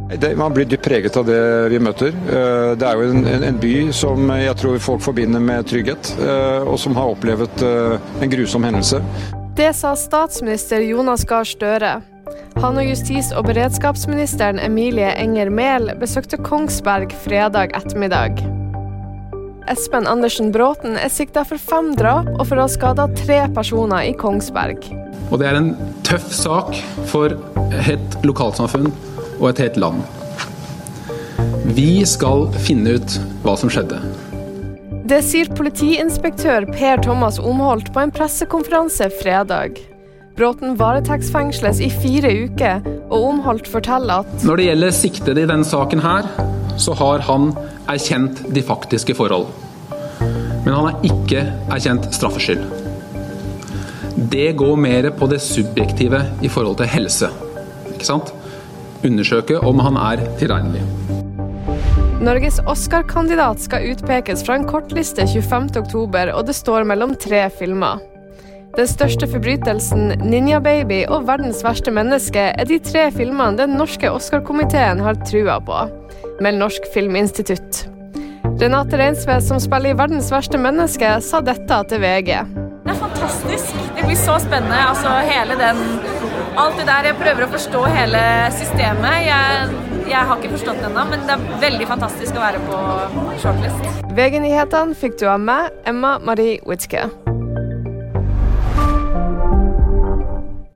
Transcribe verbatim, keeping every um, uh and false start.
Det, man blir dypt preget av det vi møter. Det er jo en, en, en by som jeg tror folk forbinder med trygghet, og som har opplevd en grusom hendelse. Det sa statsminister Jonas Gahr Støre. Han og justis- og beredskapsministeren Emilie Enger Mehl besøkte Kongsberg fredag ettermiddag. Espen Andersen Bråten er siktet for fem drap og for å ha skadet tre personer i Kongsberg. Og det er en tøff sak for et lokalsamfunn og et helt land. Vi skal finne ut hva som skjedde. Det sier politiinspektør Per Thomas Omholt på en pressekonferanse fredag. Bråten varetektsfengsles i fire uker, og Omholt forteller at når det gjelder siktede i denne saken her, så har han erkjent de faktiske forhold. Men han har ikke erkjent straffskyld. Det går mer på det subjektive i forhold til helse, ikke sant? Undersøke om han er tilregnelig. Norges Oscar-kandidat skal utpekes fra en kortliste tjuefemte oktober, og det står mellom tre filmer. Den største forbrytelsen, Ninja Baby og Verdens verste menneske er de tre filmene den norske Oscar-komiteen har trua på, med Norsk Filminstitutt. Renate Reinsve, som spiller i Verdens verste menneske, sa dette til V G. Det er fantastisk. Det blir så spennende. Altså hele den, alt det der, jeg prøver å forstå hele systemet. Jeg, jeg har ikke forstått det ennå, men det er veldig fantastisk å være på shortlist. V G-nyhetene fikk du av meg, Emma Marie Witzke.